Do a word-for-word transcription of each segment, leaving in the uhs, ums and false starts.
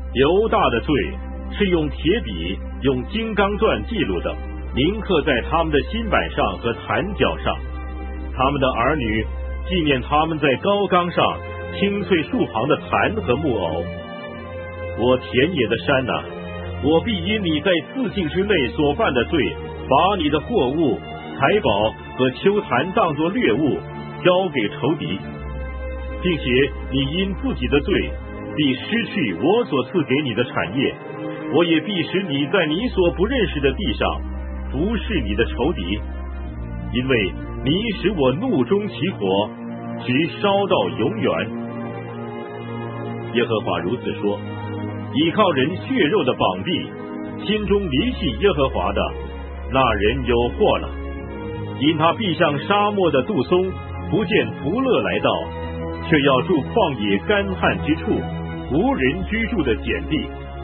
犹大的罪是用铁笔、用金刚钻记录的，铭刻在他们的心板上和坛角上。他们的儿女纪念他们在高冈上青翠树旁的坛和木偶。我田野的山哪、啊，我必因你在四境之内所犯的罪，把你的货物、财宝和丘坛当作掠物，交给仇敌，并且你因自己的罪，必失去我所赐给你的产业。我也必使你在你所不认识的地上服侍你的仇敌，因为你使我怒中起火，直烧到永远。耶和华如此说：倚靠人血肉的膀臂，心中离弃耶和华的，那人有祸了。因他必像沙漠的杜松，不见福乐来到，却要住旷野干旱之处，无人居住的碱地。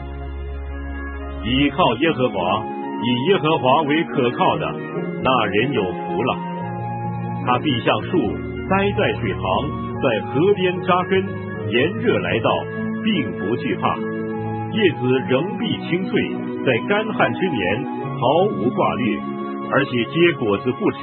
倚靠耶和华，以耶和华为可靠的，那人有福了。他必像树栽在水旁，在河边扎根，炎热来到，并不惧怕，叶子仍必青翠，在干旱之年毫无挂虑，而且结果子不止。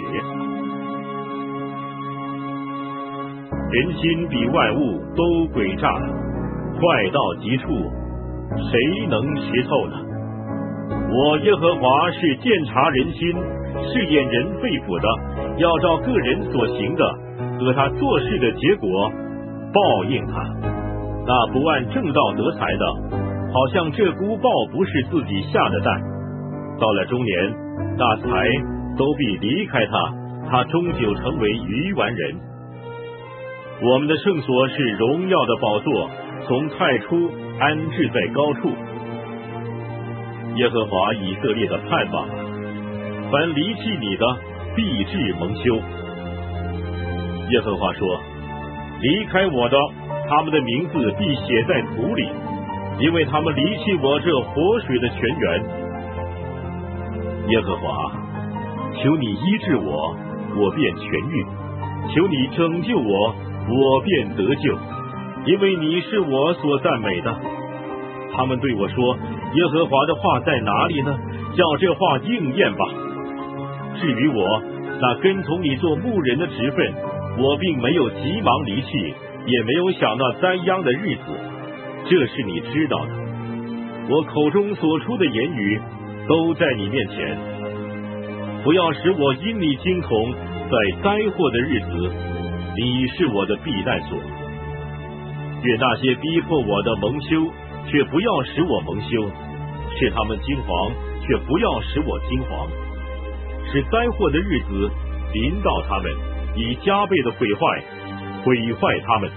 人心比万物都诡诈，坏到极处，谁能识透呢？我耶和华是鉴察人心，试验人肺腑的，要照个人所行的和他做事的结果报应他。那不按正道得财的，好像这孤豹不是自己下的蛋，到了中年，那财都必离开他，他终究成为愚顽人。我们的圣所是荣耀的宝座，从太初安置在高处。耶和华以色列的盼望，凡离弃你的，必致蒙羞。耶和华说：离开我的，他们的名字必写在土里，因为他们离弃我这活水的泉源。耶和华，求你医治我，我便痊愈；求你拯救我，我便得救，因为你是我所赞美的。他们对我说：耶和华的话在哪里呢？叫这话应验吧。至于我，那跟从你做牧人的职分，我并没有急忙离弃，也没有想那灾殃的日子，这是你知道的。我口中所出的言语都在你面前，不要使我因你惊恐，在灾祸的日子，你是我的避难所。愿那些逼迫我的蒙羞，却不要使我蒙羞；使他们惊惶，却不要使我惊惶。使灾祸的日子临到他们，以加倍的毁坏毁坏他们。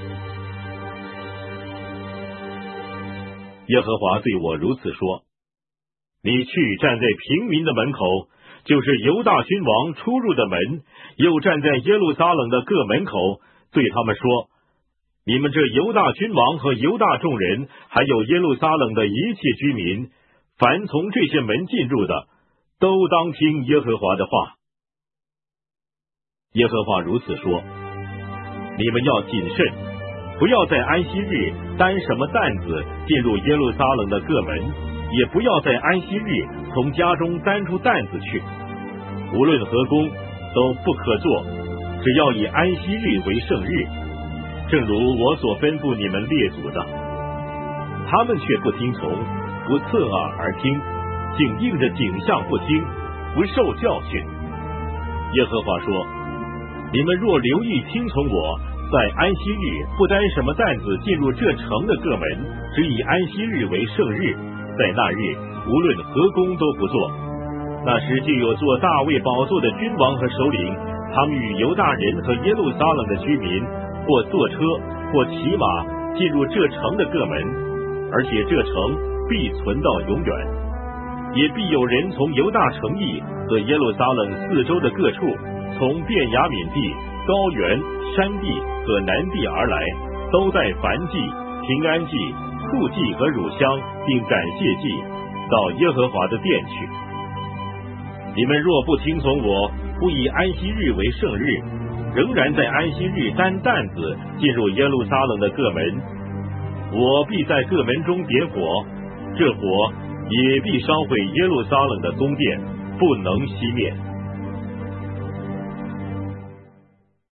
耶和华对我如此说：你去站在平民的门口，就是犹大君王出入的门，又站在耶路撒冷的各门口，对他们说：你们这犹大君王和犹大众人，还有耶路撒冷的一切居民，凡从这些门进入的，都当听耶和华的话。耶和华如此说：你们要谨慎，不要在安息日担什么担子进入耶路撒冷的各门，也不要在安息日从家中担出担子去。无论何工都不可做，只要以安息日为圣日，正如我所吩咐你们列祖的。他们却不听从，不侧耳而听，竟应着景象不听，不受教训。耶和华说：你们若留意听从我，在安息日不担什么担子进入这城的各门，只以安息日为圣日，在那日无论何工都不做。那时就有坐大卫宝座的君王和首领，他们与犹大人和耶路撒冷的居民，或坐车或骑马进入这城的各门，而且这城必存到永远。也必有人从犹大城邑和耶路撒冷四周的各处，从便雅悯地、高原、山地和南地而来，都带燔祭、平安祭、素祭和乳香，并感谢祭，到耶和华的殿去。你们若不听从我，不以安息日为圣日，仍然在安息日担担子进入耶路撒冷的各门，我必在各门中点火， 这火也必烧毁耶路撒冷的宫殿，不能熄灭。